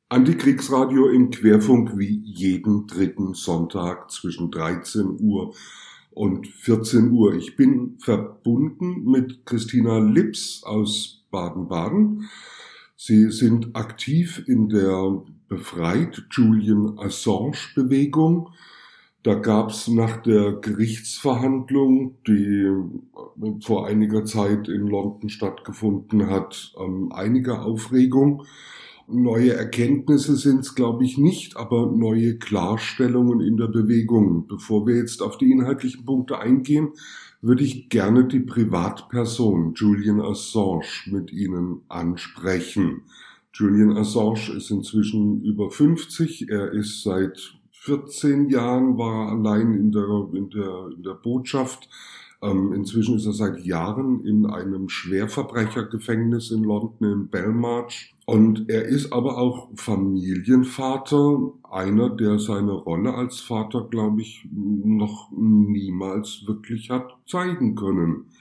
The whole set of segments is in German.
Antikriegsradio im Querfunk wie jeden dritten Sonntag zwischen 13 Uhr und 14 Uhr. Ich bin verbunden mit Christina Lips aus Baden-Baden. Sie sind aktiv in der Befreit Julian Assange-Bewegung. Da gab es nach der Gerichtsverhandlung, die vor einiger Zeit in London stattgefunden hat, einige Aufregung. Neue Erkenntnisse sind es, glaube ich, nicht, aber neue Klarstellungen in der Bewegung. Bevor wir jetzt auf die inhaltlichen Punkte eingehen, würde ich gerne die Privatperson Julian Assange mit Ihnen ansprechen. Julian Assange ist inzwischen über 50. Er ist seit 14 Jahren, war allein in der Botschaft. Inzwischen ist er seit Jahren in einem Schwerverbrechergefängnis in London in Belmarsh. Und er ist aber auch Familienvater, einer, der seine Rolle als Vater, glaube ich, noch niemals wirklich hat zeigen können.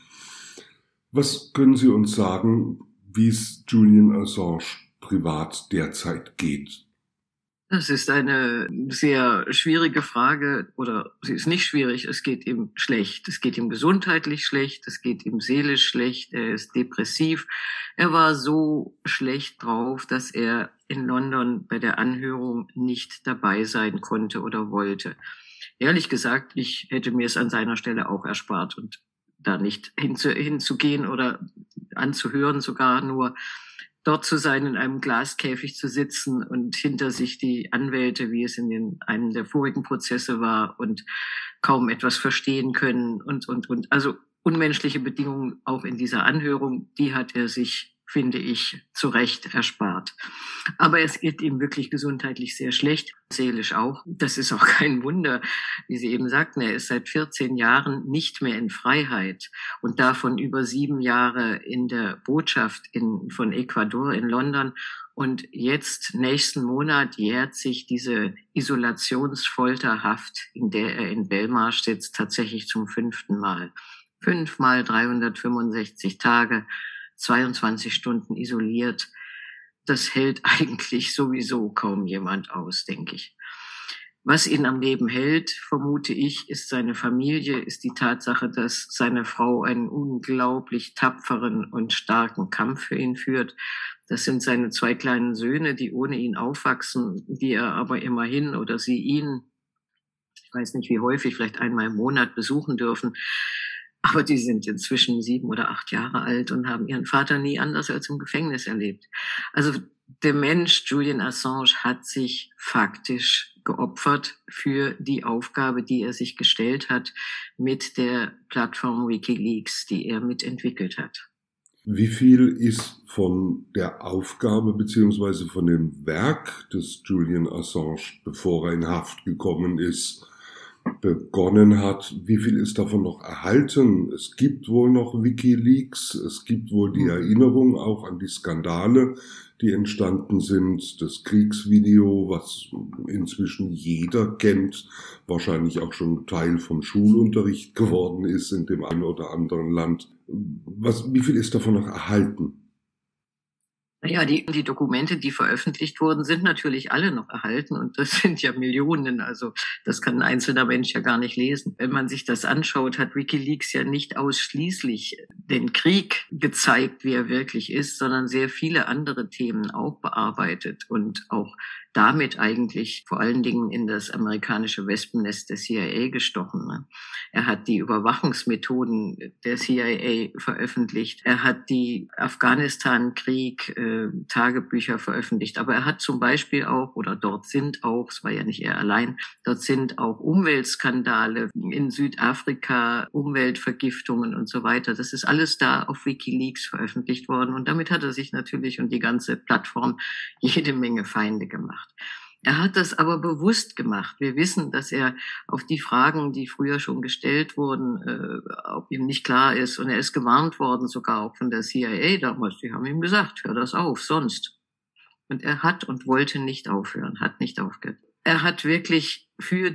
Was können Sie uns sagen, wie es Julian Assange privat derzeit geht? Das ist eine sehr schwierige Frage, oder sie ist nicht schwierig, es geht ihm schlecht. Es geht ihm gesundheitlich schlecht, es geht ihm seelisch schlecht, er ist depressiv. Er war so schlecht drauf, dass er in London bei der Anhörung nicht dabei sein konnte oder wollte. Ehrlich gesagt, ich hätte mir es an seiner Stelle auch erspart und da nicht hinzugehen oder anzuhören, sogar nur dort zu sein, in einem Glaskäfig zu sitzen und hinter sich die Anwälte, wie es in einem der vorigen Prozesse war, und kaum etwas verstehen können und. Also unmenschliche Bedingungen auch in dieser Anhörung, die hat er sich, finde ich, zu Recht erspart. Aber es geht ihm wirklich gesundheitlich sehr schlecht, seelisch auch. Das ist auch kein Wunder, wie Sie eben sagten, er ist seit 14 Jahren nicht mehr in Freiheit und davon über 7 Jahre in der Botschaft von Ecuador in London. Und jetzt, nächsten Monat, jährt sich diese Isolationsfolterhaft, in der er in Belmarsh sitzt, tatsächlich zum 5. Mal. 5 mal 365 Tage, 22 Stunden isoliert. Das hält eigentlich sowieso kaum jemand aus, denke ich. Was ihn am Leben hält, vermute ich, ist seine Familie, ist die Tatsache, dass seine Frau einen unglaublich tapferen und starken Kampf für ihn führt. Das sind seine 2 kleinen Söhne, die ohne ihn aufwachsen, die er aber immerhin oder sie ihn, ich weiß nicht wie häufig, vielleicht einmal im Monat besuchen dürfen. Aber die sind inzwischen 7 oder 8 Jahre alt und haben ihren Vater nie anders als im Gefängnis erlebt. Also der Mensch Julian Assange hat sich faktisch geopfert für die Aufgabe, die er sich gestellt hat mit der Plattform WikiLeaks, die er mitentwickelt hat. Wie viel ist von der Aufgabe bzw. von dem Werk des Julian Assange, bevor er in Haft gekommen ist, begonnen hat, wie viel ist davon noch erhalten? Es gibt wohl noch WikiLeaks, es gibt wohl die Erinnerung auch an die Skandale, die entstanden sind, das Kriegsvideo, was inzwischen jeder kennt, wahrscheinlich auch schon Teil vom Schulunterricht geworden ist in dem einen oder anderen Land. Wie viel ist davon noch erhalten? Naja, die Dokumente, die veröffentlicht wurden, sind natürlich alle noch erhalten und das sind ja Millionen. Also das kann ein einzelner Mensch ja gar nicht lesen. Wenn man sich das anschaut, hat WikiLeaks ja nicht ausschließlich den Krieg gezeigt, wie er wirklich ist, sondern sehr viele andere Themen auch bearbeitet und auch damit eigentlich vor allen Dingen in das amerikanische Wespennest der CIA gestochen. Ne? Er hat die Überwachungsmethoden der CIA veröffentlicht. Er hat die Afghanistan-Krieg Tagebücher veröffentlicht. Aber er hat zum Beispiel auch, oder dort sind auch, es war ja nicht er allein, dort sind auch Umweltskandale in Südafrika, Umweltvergiftungen und so weiter. Das ist alles da auf WikiLeaks veröffentlicht worden. Und damit hat er sich natürlich und die ganze Plattform jede Menge Feinde gemacht. Er hat das aber bewusst gemacht. Wir wissen, dass er auf die Fragen, die früher schon gestellt wurden, ob ihm nicht klar ist, und er ist gewarnt worden, sogar auch von der CIA damals, die haben ihm gesagt, hör das auf, sonst. Und er hat und wollte nicht aufhören, hat nicht aufgehört. Er hat wirklich für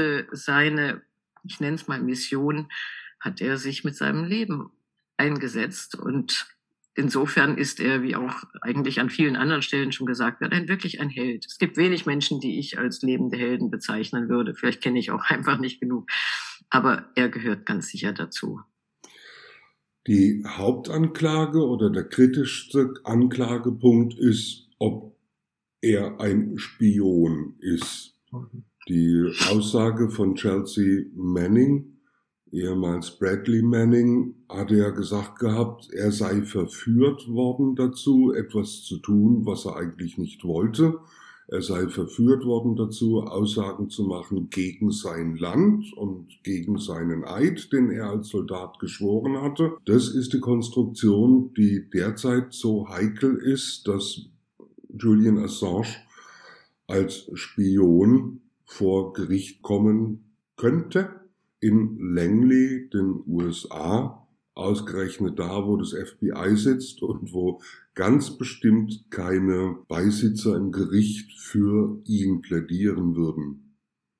seine, ich nenne es mal Mission, hat er sich mit seinem Leben eingesetzt und insofern ist er, wie auch eigentlich an vielen anderen Stellen schon gesagt wird, wirklich ein Held. Es gibt wenig Menschen, die ich als lebende Helden bezeichnen würde. Vielleicht kenne ich auch einfach nicht genug. Aber er gehört ganz sicher dazu. Die Hauptanklage oder der kritischste Anklagepunkt ist, ob er ein Spion ist. Die Aussage von Chelsea Manning, ehemals Bradley Manning, hatte ja gesagt gehabt, er sei verführt worden dazu, etwas zu tun, was er eigentlich nicht wollte. Er sei verführt worden dazu, Aussagen zu machen gegen sein Land und gegen seinen Eid, den er als Soldat geschworen hatte. Das ist die Konstruktion, die derzeit so heikel ist, dass Julian Assange als Spion vor Gericht kommen könnte in Langley, den USA, ausgerechnet da, wo das FBI sitzt und wo ganz bestimmt keine Beisitzer im Gericht für ihn plädieren würden.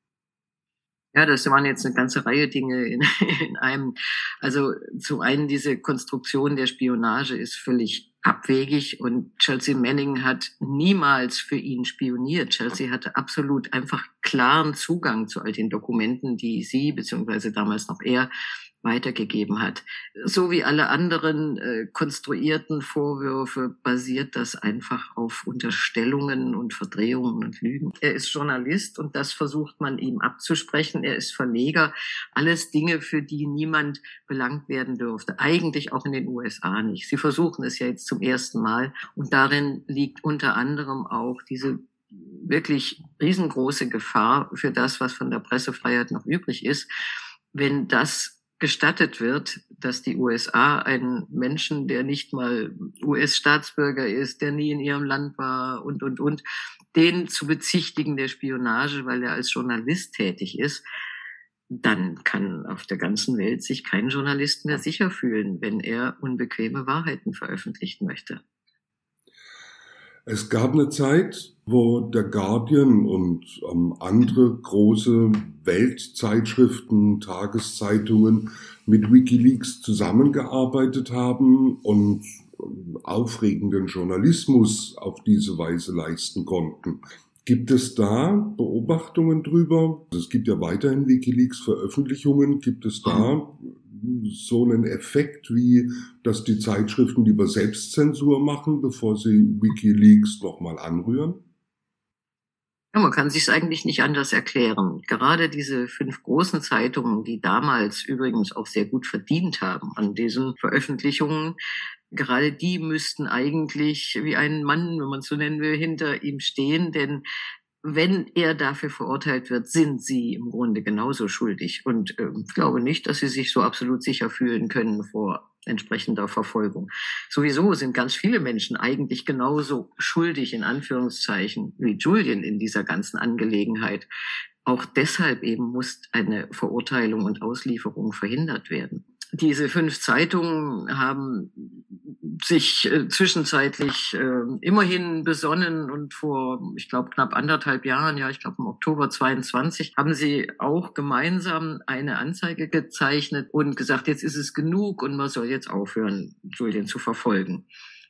Ja, das waren jetzt eine ganze Reihe Dinge in einem. Also zum einen diese Konstruktion der Spionage ist völlig abwegig und Chelsea Manning hat niemals für ihn spioniert. Chelsea hatte absolut einfach klaren Zugang zu all den Dokumenten, die sie beziehungsweise damals noch er weitergegeben hat. So wie alle anderen konstruierten Vorwürfe basiert das einfach auf Unterstellungen und Verdrehungen und Lügen. Er ist Journalist und das versucht man ihm abzusprechen. Er ist Verleger. Alles Dinge, für die niemand belangt werden dürfte. Eigentlich auch in den USA nicht. Sie versuchen es ja jetzt zum ersten Mal und darin liegt unter anderem auch diese wirklich riesengroße Gefahr für das, was von der Pressefreiheit noch übrig ist, wenn das gestattet wird, dass die USA einen Menschen, der nicht mal US-Staatsbürger ist, der nie in ihrem Land war und, den zu bezichtigen der Spionage, weil er als Journalist tätig ist, dann kann auf der ganzen Welt sich kein Journalist mehr sicher fühlen, wenn er unbequeme Wahrheiten veröffentlichen möchte. Es gab eine Zeit, wo der Guardian und andere große Weltzeitschriften, Tageszeitungen mit WikiLeaks zusammengearbeitet haben und aufregenden Journalismus auf diese Weise leisten konnten. Gibt es da Beobachtungen drüber? Es gibt ja weiterhin WikiLeaks-Veröffentlichungen. Gibt es da so einen Effekt, wie dass die Zeitschriften lieber Selbstzensur machen, bevor sie WikiLeaks nochmal anrühren? Ja, man kann sich es eigentlich nicht anders erklären. Gerade diese 5 großen Zeitungen, die damals übrigens auch sehr gut verdient haben an diesen Veröffentlichungen, gerade die müssten eigentlich wie ein Mann, wenn man es so nennen will, hinter ihm stehen, denn wenn er dafür verurteilt wird, sind sie im Grunde genauso schuldig. Und ich glaube nicht, dass sie sich so absolut sicher fühlen können vor entsprechender Verfolgung. Sowieso sind ganz viele Menschen eigentlich genauso schuldig, in Anführungszeichen, wie Julian in dieser ganzen Angelegenheit. Auch deshalb eben muss eine Verurteilung und Auslieferung verhindert werden. Diese 5 Zeitungen haben sich zwischenzeitlich immerhin besonnen und vor, ich glaube, knapp 1,5 Jahren, ja, ich glaube im Oktober 22, haben sie auch gemeinsam eine Anzeige gezeichnet und gesagt, jetzt ist es genug und man soll jetzt aufhören, Julian zu verfolgen.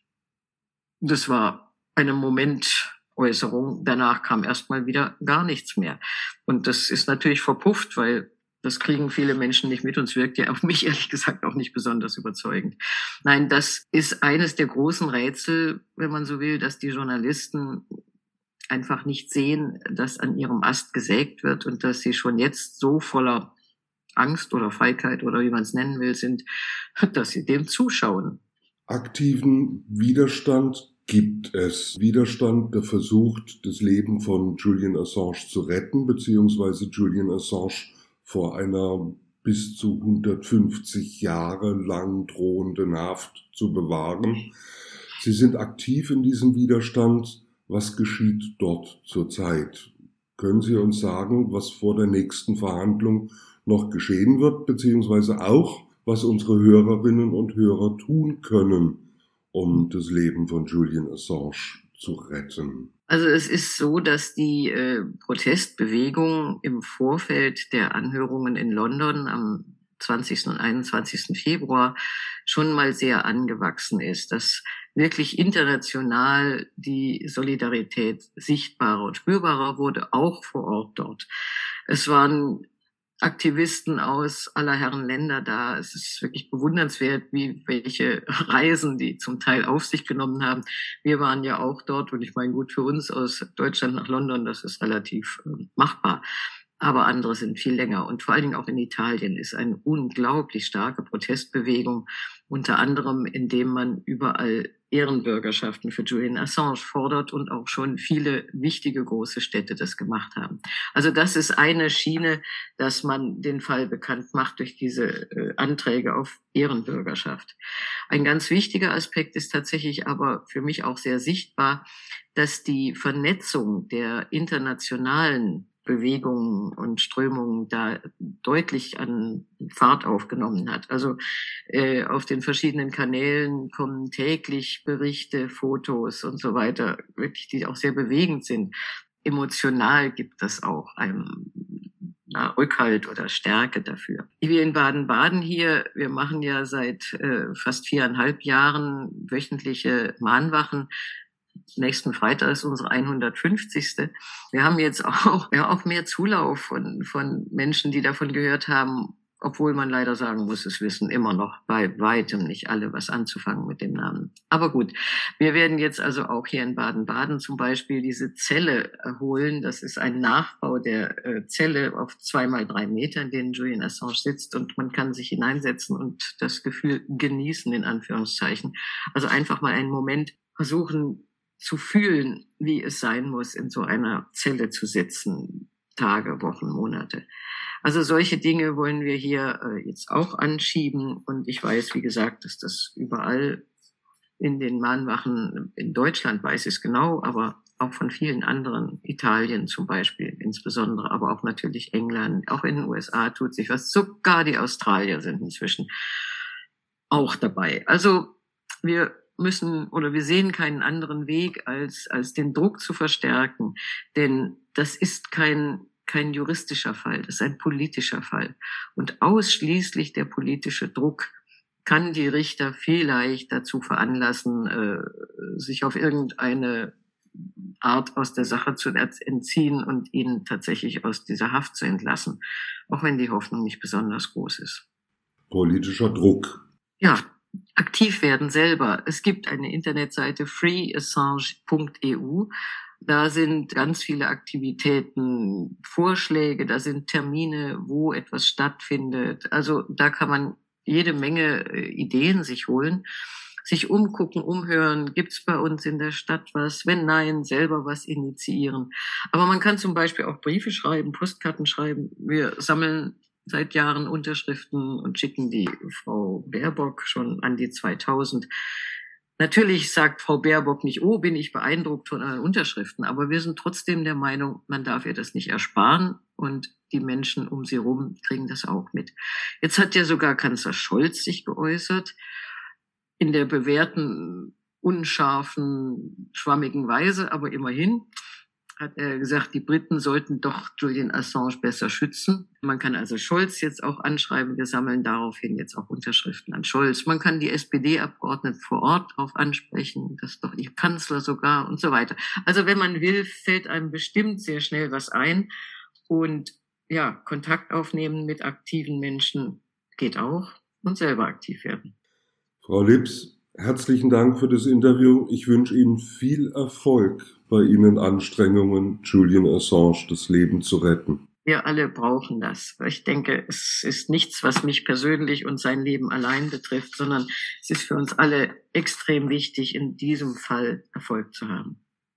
Das war eine Momentäußerung. Danach kam erstmal wieder gar nichts mehr. Und das ist natürlich verpufft, weil das kriegen viele Menschen nicht mit und es wirkt ja auf mich ehrlich gesagt auch nicht besonders überzeugend. Nein, das ist eines der großen Rätsel, wenn man so will, dass die Journalisten einfach nicht sehen, dass an ihrem Ast gesägt wird und dass sie schon jetzt so voller Angst oder Feigheit oder wie man es nennen will, sind, dass sie dem zuschauen. Aktiven Widerstand gibt es. Widerstand, der versucht, das Leben von Julian Assange zu retten, beziehungsweise Julian Assange vor einer bis zu 150 Jahre lang drohenden Haft zu bewahren. Sie sind aktiv in diesem Widerstand. Was geschieht dort zurzeit? Können Sie uns sagen, was vor der nächsten Verhandlung noch geschehen wird, beziehungsweise auch, was unsere Hörerinnen und Hörer tun können, um das Leben von Julian Assange zu retten? Also es ist so, dass die Protestbewegung im Vorfeld der Anhörungen in London am 20. und 21. Februar schon mal sehr angewachsen ist, dass wirklich international die Solidarität sichtbarer und spürbarer wurde, auch vor Ort dort. Es waren Aktivisten aus aller Herren Länder da. Es ist wirklich bewundernswert, welche Reisen die zum Teil auf sich genommen haben. Wir waren ja auch dort und ich meine, gut, für uns aus Deutschland nach London, das ist relativ machbar. Aber andere sind viel länger. Und vor allen Dingen auch in Italien ist eine unglaublich starke Protestbewegung, unter anderem indem man überall Ehrenbürgerschaften für Julian Assange fordert und auch schon viele wichtige große Städte das gemacht haben. Also das ist eine Schiene, dass man den Fall bekannt macht durch diese Anträge auf Ehrenbürgerschaft. Ein ganz wichtiger Aspekt ist tatsächlich aber für mich auch sehr sichtbar, dass die Vernetzung der internationalen Bewegungen und Strömungen da deutlich an Fahrt aufgenommen hat. Also auf den verschiedenen Kanälen kommen täglich Berichte, Fotos und so weiter, wirklich, die auch sehr bewegend sind. Emotional gibt es auch einen Rückhalt oder Stärke dafür. Wir in Baden-Baden hier, wir machen ja seit fast 4,5 Jahren wöchentliche Mahnwachen. Nächsten Freitag ist unsere 150. Wir haben jetzt auch mehr Zulauf von Menschen, die davon gehört haben, obwohl man leider sagen muss, es wissen immer noch bei weitem nicht alle, was anzufangen mit dem Namen. Aber gut, wir werden jetzt also auch hier in Baden-Baden zum Beispiel diese Zelle holen. Das ist ein Nachbau der Zelle auf 2x3 Meter, in denen Julian Assange sitzt und man kann sich hineinsetzen und das Gefühl genießen, in Anführungszeichen. Also einfach mal einen Moment versuchen zu fühlen, wie es sein muss, in so einer Zelle zu sitzen, Tage, Wochen, Monate. Also solche Dinge wollen wir hier jetzt auch anschieben. Und ich weiß, wie gesagt, dass das überall in den Mahnwachen in Deutschland weiß ich es genau, aber auch von vielen anderen, Italien zum Beispiel insbesondere, aber auch natürlich England, auch in den USA tut sich was. Sogar die Australier sind inzwischen auch dabei. Also wir sehen keinen anderen Weg, als den Druck zu verstärken. Denn das ist kein juristischer Fall, das ist ein politischer Fall. Und ausschließlich der politische Druck kann die Richter vielleicht dazu veranlassen, sich auf irgendeine Art aus der Sache zu entziehen und ihn tatsächlich aus dieser Haft zu entlassen. Auch wenn die Hoffnung nicht besonders groß ist. Politischer Druck. Ja. Aktiv werden selber. Es gibt eine Internetseite freeassange.eu. Da sind ganz viele Aktivitäten, Vorschläge, da sind Termine, wo etwas stattfindet. Also da kann man jede Menge Ideen sich holen, sich umgucken, umhören. Gibt's bei uns in der Stadt was? Wenn nein, selber was initiieren. Aber man kann zum Beispiel auch Briefe schreiben, Postkarten schreiben. Wir sammeln seit Jahren Unterschriften und schicken die Frau Baerbock schon an die 2000. Natürlich sagt Frau Baerbock nicht, oh, bin ich beeindruckt von euren Unterschriften, aber wir sind trotzdem der Meinung, man darf ihr das nicht ersparen und die Menschen um sie rum kriegen das auch mit. Jetzt hat ja sogar Kanzler Scholz sich geäußert, in der bewährten, unscharfen, schwammigen Weise, aber immerhin hat er gesagt, die Briten sollten doch Julian Assange besser schützen. Man kann also Scholz jetzt auch anschreiben. Wir sammeln daraufhin jetzt auch Unterschriften an Scholz. Man kann die SPD-Abgeordneten vor Ort darauf ansprechen, das ist doch ihr Kanzler sogar und so weiter. Also wenn man will, fällt einem bestimmt sehr schnell was ein. Und ja, Kontakt aufnehmen mit aktiven Menschen geht auch und selber aktiv werden. Frau Lips, herzlichen Dank für das Interview. Ich wünsche Ihnen viel Erfolg bei Ihren Anstrengungen, Julian Assange das Leben zu retten. Wir alle brauchen das. Ich denke, es ist nichts, was mich persönlich und sein Leben allein betrifft, sondern es ist für uns alle extrem wichtig, in diesem Fall Erfolg zu haben.